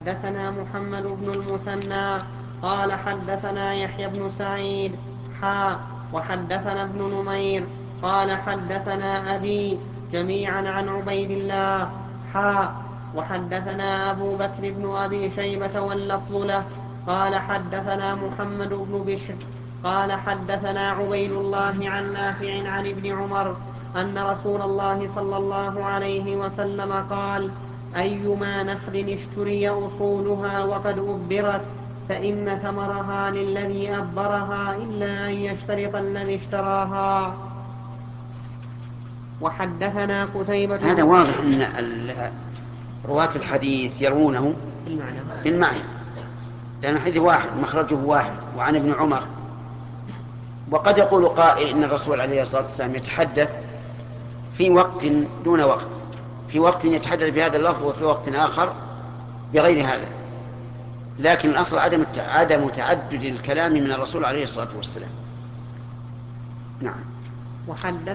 حدثنا محمد بن المثنى قال حدثنا يحيى بن سعيد وحدثنا ابن نمير قال حدثنا أبي جميعا عن عبيد الله وحدثنا أبو بكر بن أبي شيبة واللفظ له قال حدثنا محمد بن بشر قال حدثنا عبيد الله عن نافع عن ابن عمر أن رسول الله صلى الله عليه وسلم قال: أيما نخل اشتري أصولها وقد أبرت فإن ثمرها للذي أبرها إلا أن يشترط الذي اشتراها. وحدثنا قتيبة. هذا واضح أن رواة الحديث يروونه بالمعنى، لأن الحديث واحد مخرجه واحد وعن ابن عمر. وقد يقول قائل إن الرسول عليه الصلاة والسلام يتحدث في وقت دون وقت، في وقت يتحدث بهذا اللفظ وفي وقت آخر بغير هذا، لكن الأصل عدم تعدد الكلام من الرسول عليه الصلاة والسلام. نعم.